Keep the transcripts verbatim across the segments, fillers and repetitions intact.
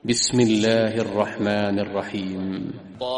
بسم الله الرحمن الرحيم.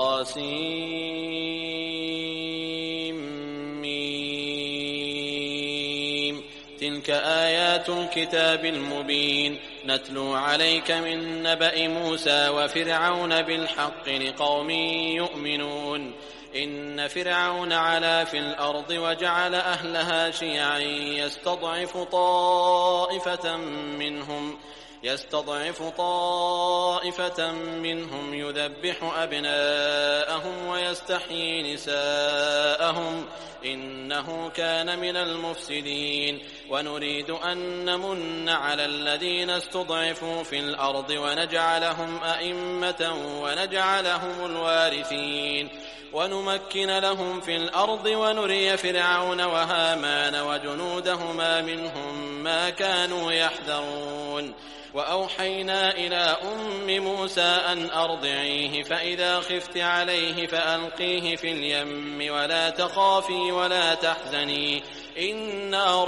طاسيم. تلك آيات الكتاب المبين نتلو عليك من نبأ موسى وفرعون بالحق لقوم يؤمنون. إن فرعون علا في الأرض وجعل أهلها شيعا يستضعف طائفة منهم يستضعف طائفة منهم يذبح أبناءهم ويستحيي نساءهم إنه كان من المفسدين. ونريد أن نمن على الذين استضعفوا في الأرض ونجعلهم أئمة ونجعلهم الوارثين ونمكن لهم في الأرض ونري فرعون وهامان وجنودهما منهم ما كانوا يحذرون. وأوحينا إلى أم موسى أن أرضعيه فإذا خفت عليه فألقيه في اليم ولا تخافي ولا تحزني إنا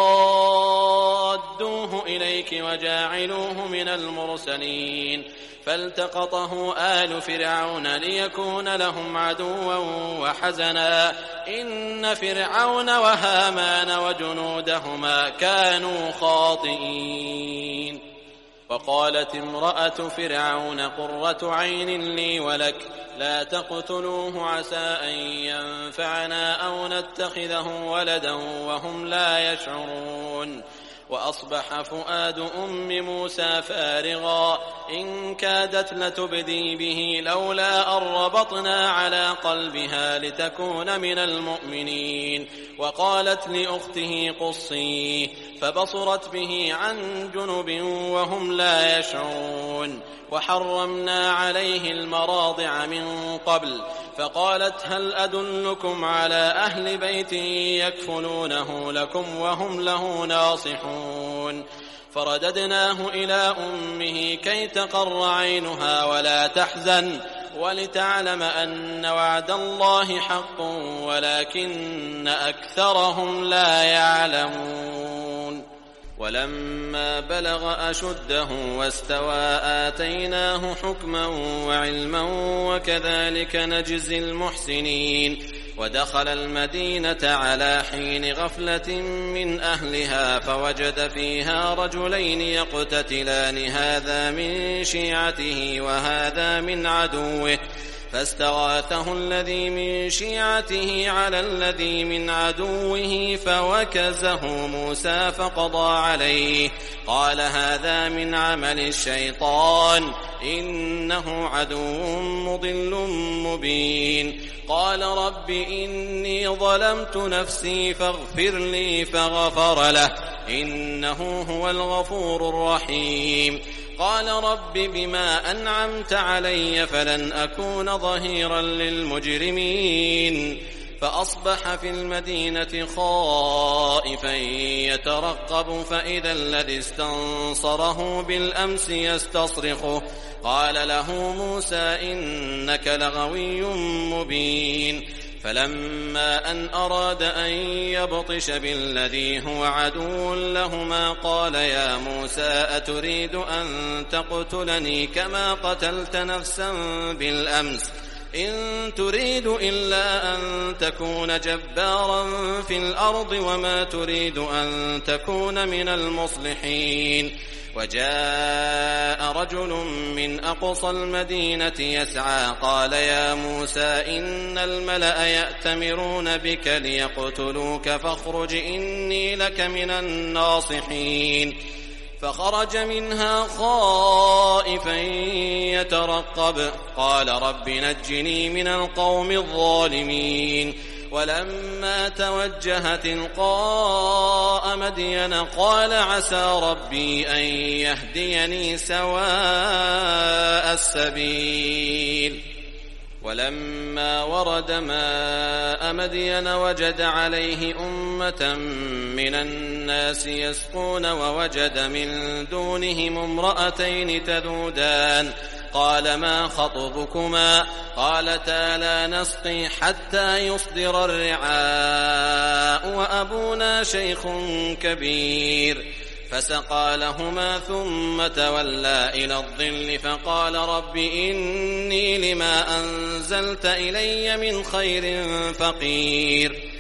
رادوه إليك وجاعلوه من المرسلين. فالتقطه آل فرعون ليكون لهم عدوا وحزنا إن فرعون وهامان وجنودهما كانوا خاطئين. وقالت امرأة فرعون قرة عين لي ولك لا تقتلوه عسى أن ينفعنا أو نتخذه ولدا وهم لا يشعرون. وأصبح فؤاد أم موسى فارغا إن كادت لتبدي به لولا أن ربطنا على قلبها لتكون من المؤمنين. وقالت لأخته قصيه فبصرت به عن جنب وهم لا يشعرون. وحرمنا عليه المراضع من قبل فقالت هل أدلكم على أهل بيت يكفلونه لكم وهم له ناصحون. فرددناه إلى أمه كي تقر عينها ولا تحزن ولتعلم أن وعد الله حق ولكن أكثرهم لا يعلمون. ولما بلغ أشده واستوى آتيناه حكما وعلما وكذلك نجزي المحسنين. ودخل المدينة على حين غفلة من أهلها فوجد فيها رجلين يقتتلان هذا من شيعته وهذا من عدوه فاستغاثه الذي من شيعته على الذي من عدوه فوكزه موسى فقضى عليه قال هذا من عمل الشيطان إنه عدو مضل مبين. قال رب إني ظلمت نفسي فاغفر لي فغفر له إنه هو الغفور الرحيم. قال رب بما أنعمت علي فلن أكون ظهيرا للمجرمين. فأصبح في المدينة خائفا يترقب فإذا الذي استنصره بالأمس يستصرخه قال له موسى إنك لغوي مبين. فلما أن أراد أن يبطش بالذي هو عدو لهما قال يا موسى أتريد أن تقتلني كما قتلت نفسا بالأمس إن تريد إلا أن تكون جبارا في الأرض وما تريد أن تكون من المصلحين. وجاء رجل من أقصى المدينة يسعى قال يا موسى إن الملأ يأتمرون بك ليقتلوك فاخرج إني لك من الناصحين. فخرج منها خائفا يترقب قال رب نجني من القوم الظالمين. ولما توجه تلقاء مدين قال عسى ربي أن يهديني سواء السبيل. ولما ورد ماء مدين وجد عليه أمة من الناس يسقون ووجد من دونهم امرأتين تذودان قال ما خطبكما قالتا لا نسقي حتى يصدر الرعاء وأبونا شيخ كبير. فسقى لهما ثم تولى إلى الظل فقال رب إني لما أنزلت إلي من خير فقير.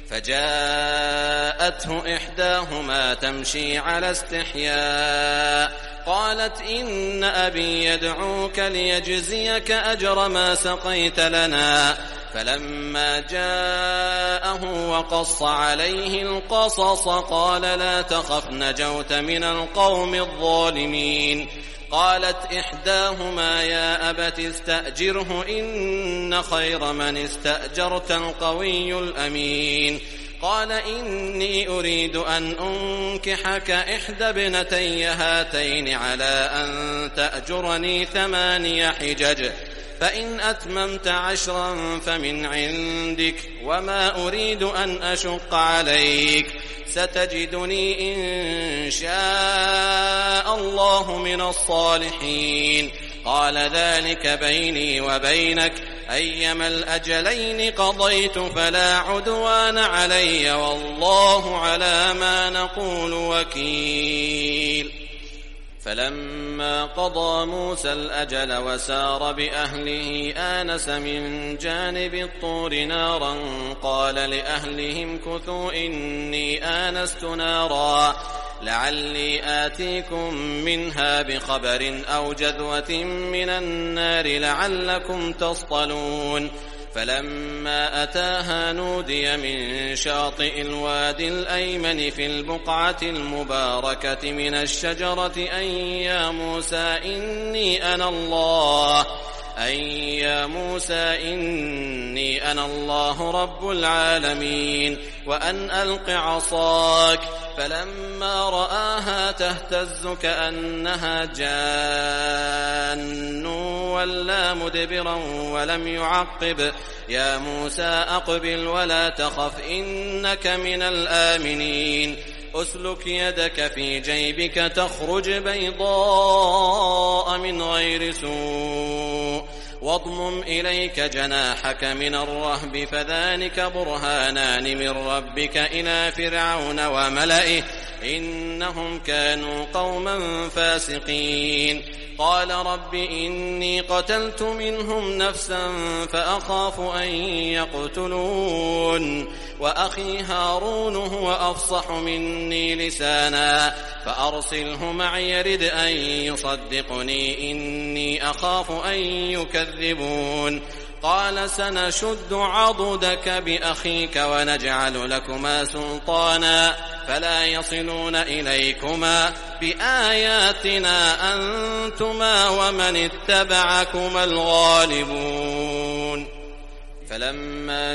فجاءته إحداهما تمشي على استحياء قالت إن أبي يدعوك ليجزيك أجر ما سقيت لنا. فلما جاءه وقص عليه القصص قال لا تخف نجوت من القوم الظالمين. قالت إحداهما يا أبت استأجره إن خير من استأجرت القوي الأمين. قال إني أريد أن أنكحك إحدى ابنتي هاتين على أن تأجرني ثماني حجج فإن أتممت عشرا فمن عندك وما أريد أن أشق عليك ستجدني إن شاء الله من الصالحين. قال ذلك بيني وبينك أيما الأجلين قضيت فلا عدوان علي والله على ما نقول وكيل. فلما قضى موسى الأجل وسار بأهله آنس من جانب الطور نارا قال لأهلهم كثوا إني آنست نارا لعلي آتيكم منها بخبر أو جذوة من النار لعلكم تصطلون. فلما أتاها نودي من شاطئ الوادي الأيمن في البقعة المباركة من الشجرة أن يا موسى إني أنا الله أن يا موسى إني أنا الله رب العالمين وأن ألق عصاك. فلما رآها تهتز كأنها جان ولا مدبرا ولم يعقب يا موسى أقبل ولا تخف إنك من الآمنين. أسلك يدك في جيبك تخرج بيضاء من غير سوء واضمم إليك جناحك من الرهب فذلك برهانان من ربك إلى فرعون وملئه إنهم كانوا قوما فاسقين. قال رب إني قتلت منهم نفسا فأخاف أن يقتلون وأخي هارون هو أفصح مني لسانا فأرسله معي يرد أن يصدقني إني أخاف أن يكذبون. قال سنشد عضدك بأخيك ونجعل لكما سلطانا فلا يصلون إليكما بآياتنا أنتما ومن اتبعكما الغالبون. فلما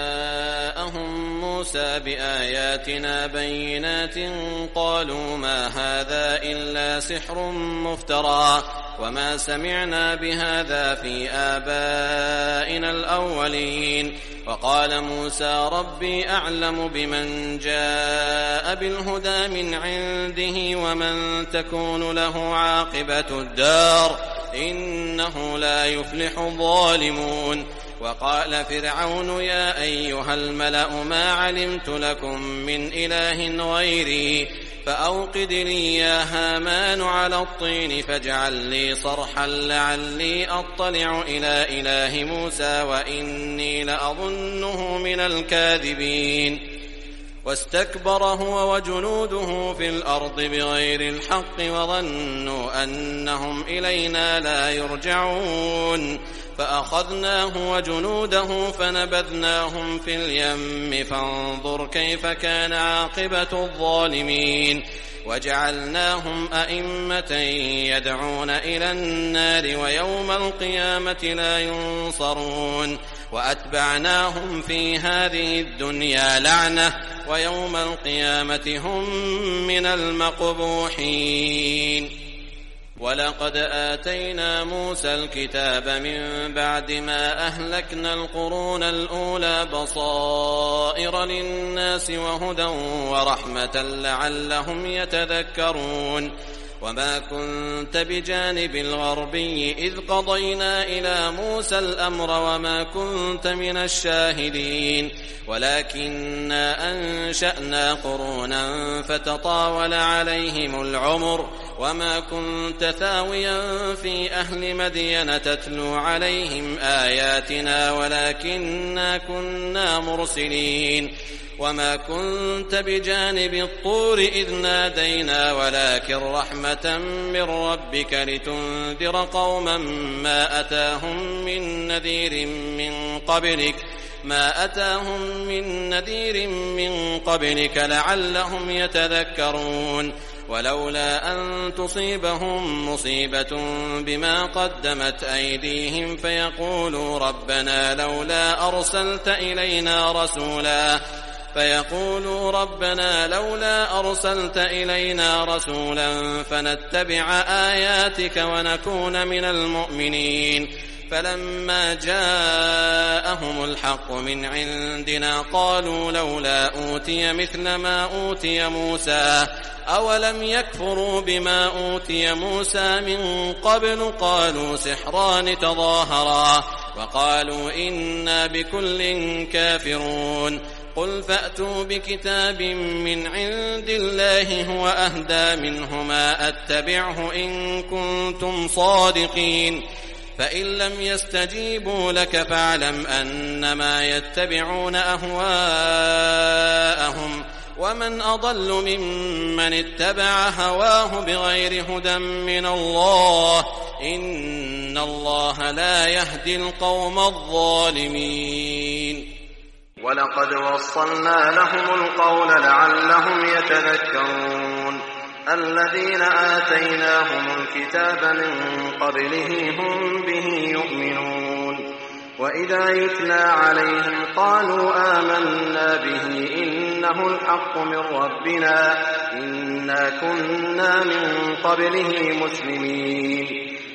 جاءهم موسى بآياتنا بينات قالوا ما هذا إلا سحر مفترى وما سمعنا بهذا في آبائنا الأولين. وقال موسى ربي أعلم بمن جاء بالهدى من عنده ومن تكون له عاقبة الدار إنه لا يفلح الظالمون. وقال فرعون يا أيها الملأ ما علمت لكم من إله غيري فأوقد لي يا هامان على الطين فاجعل لي صرحا لعلي أطلع إلى إله موسى وإني لأظنه من الكاذبين. واستكبر هو وجنوده في الأرض بغير الحق وظنوا أنهم إلينا لا يرجعون فأخذناه وجنوده فنبذناهم في اليم فانظر كيف كان عاقبة الظالمين. وجعلناهم أئمة يدعون إلى النار ويوم القيامة لا ينصرون. وأتبعناهم في هذه الدنيا لعنة ويوم القيامة هم من المقبوحين. ولقد آتينا موسى الكتاب من بعد ما أهلكنا القرون الأولى بصائر للناس وهدى ورحمة لعلهم يتذكرون. وما كنت بجانب الغربي إذ قضينا إلى موسى الأمر وما كنت من الشاهدين ولكننا أنشأنا قرونا فتطاول عليهم العمر وما كنت ثاويا في أهل مدين تتلو عليهم آياتنا ولكننا كنا مرسلين وما كنت بجانب الطور إذ نادينا ولكن رحمة من ربك لتنذر قوما ما أتاهم من نذير من قبلك ما أتاهم من نذير من قبلك لعلهم يتذكرون ولولا أن تصيبهم مصيبة بما قدمت أيديهم فيقولوا ربنا لولا أرسلت إلينا رسولا فيقولوا ربنا لولا أرسلت إلينا رسولا فنتبع آياتك ونكون من المؤمنين فلما جاءهم الحق من عندنا قالوا لولا أوتي مثل ما أوتي موسى أولم يكفروا بما أوتي موسى من قبل قالوا سحران تظاهرا وقالوا إنا بكل كافرون قل فأتوا بكتاب من عند الله هو أهدى منهما أتبعه إن كنتم صادقين فإن لم يستجيبوا لك فاعلم أنما يتبعون أهواءهم ومن أضل ممن اتبع هواه بغير هدى من الله إن الله لا يهدي القوم الظالمين ولقد وصلنا لهم القول لعلهم يتذكرون الذين آتيناهم الكتاب من قبله هم به يؤمنون وإذا يتلى عليهم قالوا آمنا به إنه الحق من ربنا إنا كنا من قبله مسلمين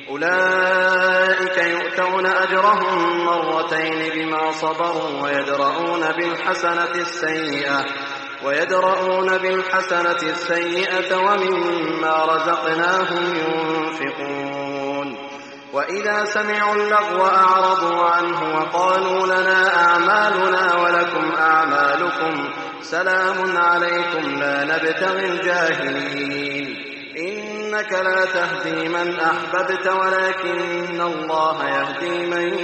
أولئك يؤتون أجرهم مرتين بما صبروا ويدرؤون بالحسنة السيئة ويدرؤون بالحسنة السيئة ومما رزقناهم ينفقون وإذا سمعوا اللغو أعرضوا عنه وقالوا لنا أعمالنا ولكم أعمالكم سلام عليكم لا نبتغي الجاهلين إنك لا تهدي من أحببت ولكن الله يهدي من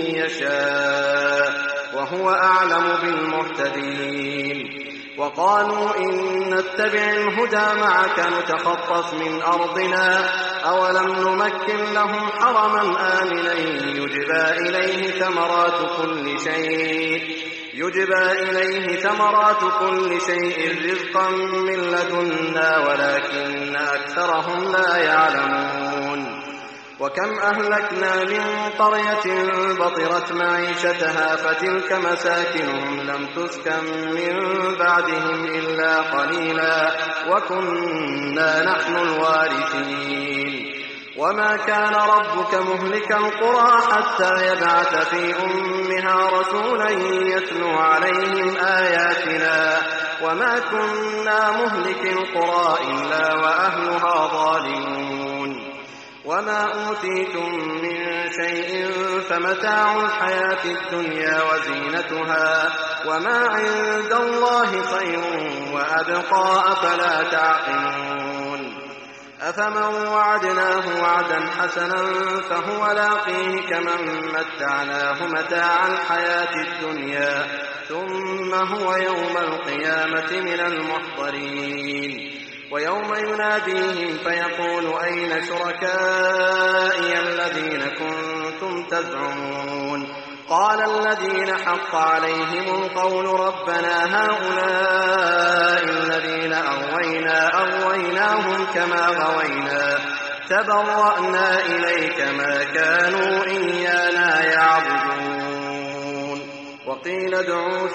يشاء وهو أعلم بالمهتدين وقالوا إن نتبع الهدى معك نتخطف من أرضنا أولم نمكن لهم حرما آمنا يجبى إليه ثمرات كل شيء يجبى إليه ثمرات كل شيء رزقا من لدنا ولكن أكثرهم لا يعلمون وكم أهلكنا من قرية بطرت معيشتها فتلك مساكنهم لم تسكن من بعدهم إلا قليلا وكنا نحن الوارثين وما كان ربك مهلك القرى حتى يبعث في أمها رسولا يتلو عليهم آياتنا وما كنا مهلك القرى إلا وأهلها ظالمون وما أوتيتم من شيء فمتاع الحياة الدنيا وزينتها وما عند الله خير وأبقى أفلا تعقلون أفمن وعدناه وعدا حسنا فهو لاقيه كمن متعناه متاع الحياة الدنيا ثم هو يوم القيامة من المحضرين ويوم يناديهم فيقول أين شركائي الذين كنتم تزعمون قال الذين حق عليهم القول ربنا هؤلاء الذين أغوينا أغويناهم كما غوينا تبرأنا إليك ما كانوا إيانا يعبدون وقيل ادعوا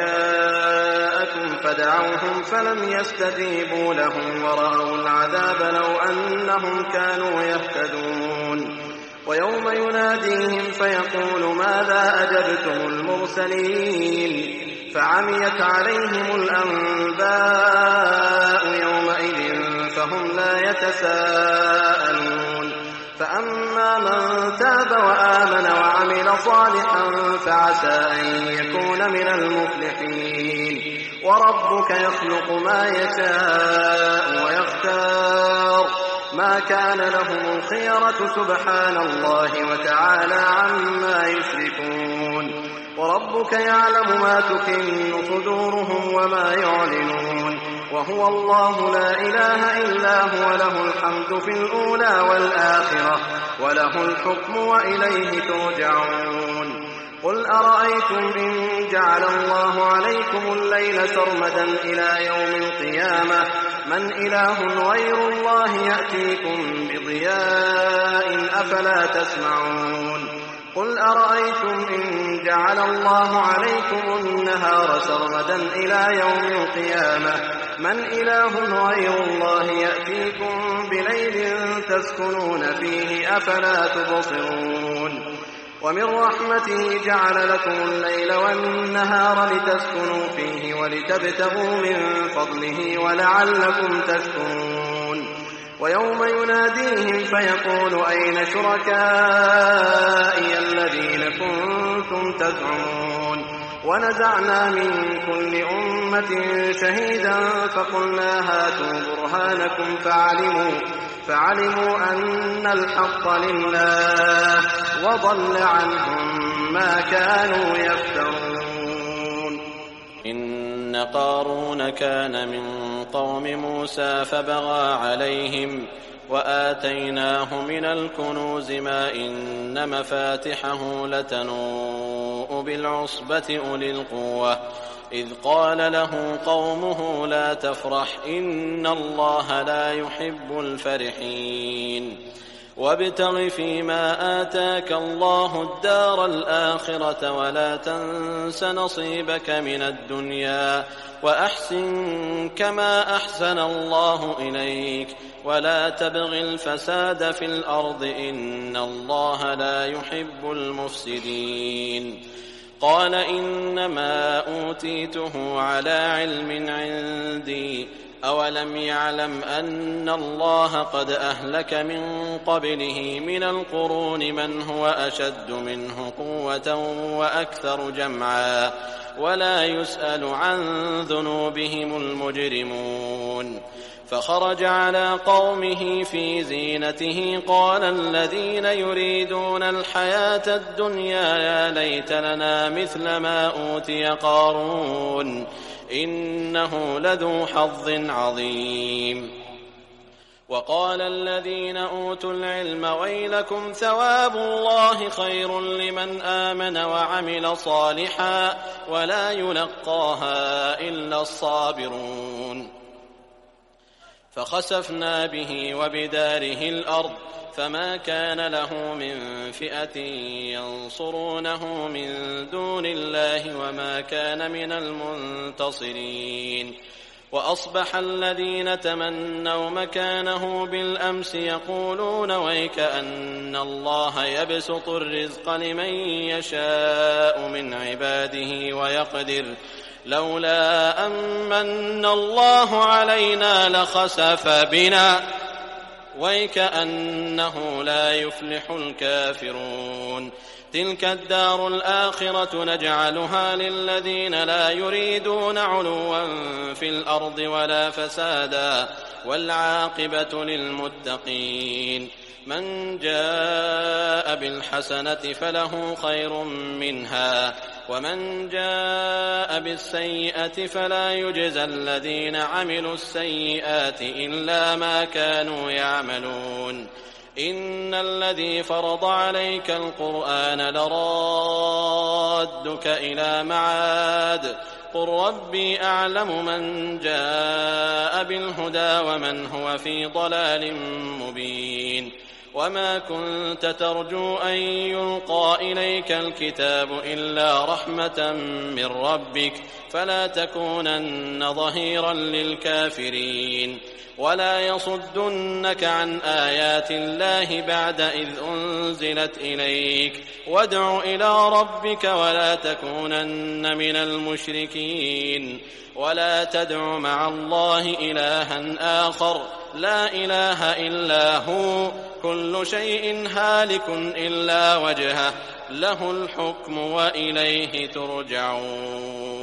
شركاءكم فدعوهم فلم يستجيبوا لهم ورأوا العذاب لو أنهم كانوا يهتدون ويوم يناديهم فيقول ماذا أجبتم المرسلين فعميت عليهم الأنباء يومئذ فهم لا يتساءلون فأما من تاب وآمن وعمل صالحا فعسى أن يكون من المفلحين وربك يخلق ما يشاء ويختار ما كان لهم الخيرة سبحان الله وتعالى عما يشركون وربك يعلم ما تكن صدورهم وما يعلنون وهو الله لا إله إلا هو له الحمد في الأولى والآخرة وله الحكم وإليه ترجعون قل أرأيتم إن جعل الله عليكم الليل سرمدا إلى يوم القيامة من إله غير الله يأتيكم بضياء أفلا تسمعون قل أرأيتم إن جعل الله عليكم النهار سرمدا إلى يوم القيامة من إله غير الله يأتيكم بليل تسكنون فيه أفلا تبصرون ومن رحمته جعل لكم الليل والنهار لتسكنوا فيه ولتبتغوا من فضله ولعلكم تشكرون ويوم يناديهم فيقول أين شركائي الذين كنتم تزعمون ونزعنا من كل أمة شهيدا فقلنا هاتوا برهانكم فعلموا فعلموا أن الحق لله وضل عنهم ما كانوا يفترون إن قارون كان من قوم موسى فبغى عليهم وآتيناه من الكنوز ما إن مفاتحه لتنوء بالعصبة أولي القوة إذ قال له قومه لا تفرح إن الله لا يحب الفرحين وابتغ فيما آتاك الله الدار الآخرة ولا تنس نصيبك من الدنيا وأحسن كما أحسن الله إليك ولا تبغ الفساد في الأرض إن الله لا يحب المفسدين قال إنما أوتيته على علم عندي أولم يعلم أن الله قد أهلك من قبله من القرون من هو أشد منه قوة وأكثر جمعا ولا يسأل عن ذنوبهم المجرمون فخرج على قومه في زينته قال الذين يريدون الحياة الدنيا يا ليت لنا مثل ما أوتي قارون إنه لذو حظ عظيم وقال الذين أوتوا العلم ويلكم ثواب الله خير لمن آمن وعمل صالحا ولا يلقاها إلا الصابرون فخسفنا به وبداره الأرض فما كان له من فئة ينصرونه من دون الله وما كان من المنتصرين وأصبح الذين تمنوا مكانه بالأمس يقولون ويكأن الله يبسط الرزق لمن يشاء من عباده ويقدر لولا أمن الله علينا لخسف بنا ويكأنه لا يفلح الكافرون تلك الدار الآخرة نجعلها للذين لا يريدون علوا في الأرض ولا فسادا والعاقبة للمتقين من جاء بالحسنة فله خير منها ومن جاء بالسيئة فلا يجزى الذين عملوا السيئات إلا ما كانوا يعملون إن الذي فرض عليك القرآن لرادك إلى معاد قل ربي أعلم من جاء بالهدى ومن هو في ضلال مبين وما كنت ترجو أن يلقى إليك الكتاب إلا رحمة من ربك فلا تكونن ظهيرا للكافرين ولا يصدنك عن آيات الله بعد إذ أنزلت إليك وادع إلى ربك ولا تكونن من المشركين ولا تدع مع الله إلها آخر لا إله إلا هو كل شيء هالك إلا وجهه له الحكم وإليه ترجعون.